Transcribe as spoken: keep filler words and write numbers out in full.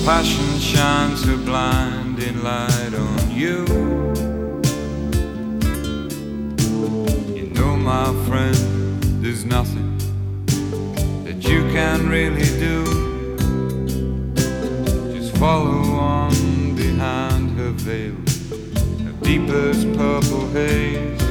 passion shines a blinding light on you. You know, my friend, there's nothing that you can really do. Just follow on behind her veil, her deepest purple haze.